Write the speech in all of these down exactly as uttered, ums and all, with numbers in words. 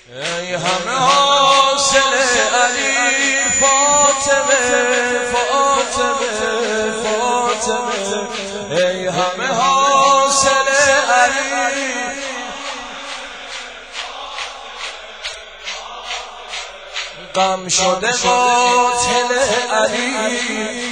ای همه حاصل علی فاطمه فاطمه فاطمه ای همه حاصل علی غم شده قاتل علی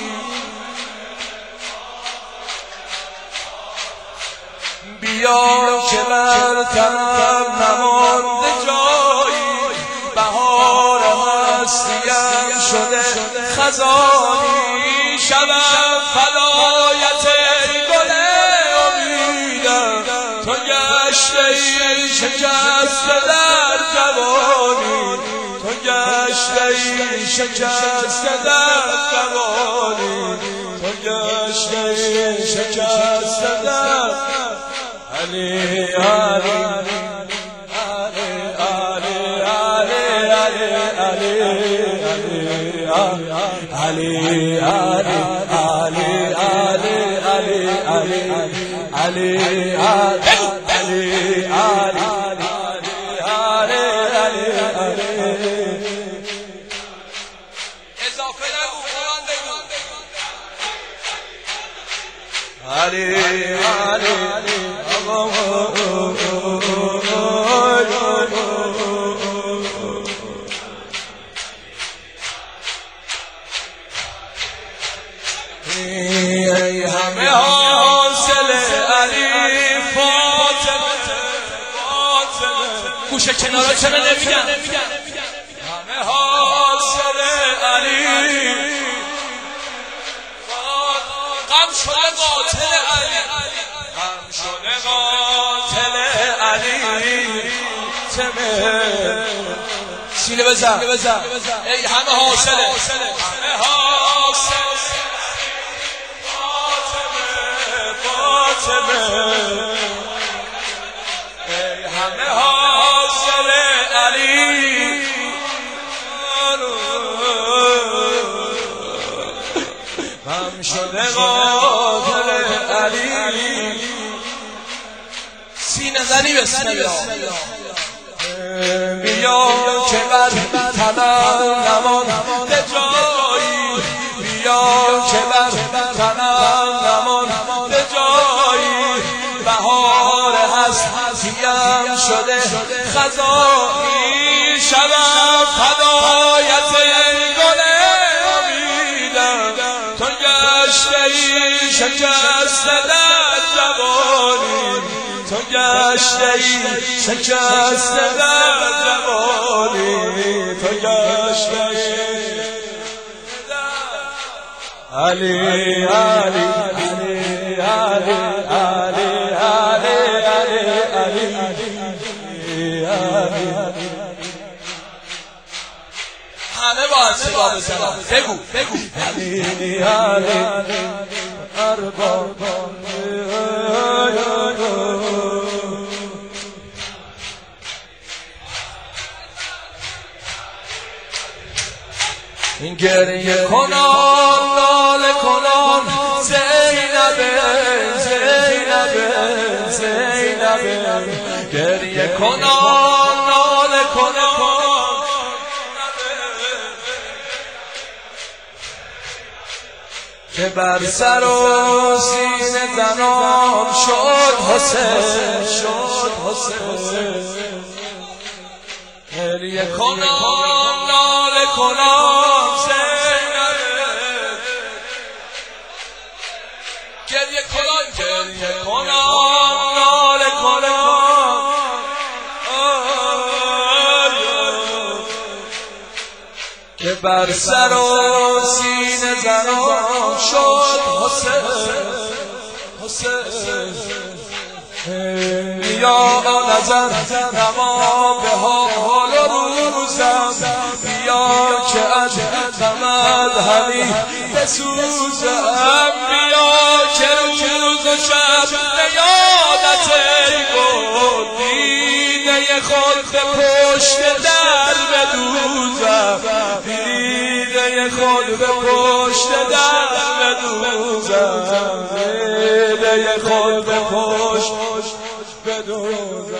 بیا که بر تنم نمانده جایی بهار هستیم شده خزانی شبم فلایت گل امیدم تو گشته ای شکسته در جوانی تو گشته ای شکسته در جوانی تو گشته ای شکسته در علی علی علی علی علی علی علی علی اضافه نگو قرآن بگو علی علی ای همه حاصل علی فاطمه فاطمه گوشه کنارا چرا نمیگن همه حاصل علی غم شده قاتل علی غم شده قاتل علی تمه سینه بزن ای همه حاصل همه حاصل ای همه حاصل علی غم شده قاتل علی سینه زنی بسم الله بیا که بر تنم نمانده جایی بیا که بر تنم نمانده جایی بهار هستیم شده خزانی شبم فدایت گل امیدم تو گشته ای شکسته در جوانی تو گشته ای شکسته در جوانی تو گشته ای علی علی علی علی علی علی علی علی همه با صدا بزنم بگو بگو علی علی ارباب این گریه کنان ناله کنان زینب زینب زینب گریه کنان ناله کنان که بر سر و سینه زنان شد حسین شد حسین گریه کنان ناله کنان زینب گریه کنان گریه کنان ناله کنان که بر سر و سینه زنان شد حسین حسین بیا نظر نما به حال روزم بیا که از غمت همی بسوزم بیا که روز و شب نیادت ای گل دیده خود به پشت در بدوزم دیده خود به پشت در بدوزم دیده خود به پشت بدوزم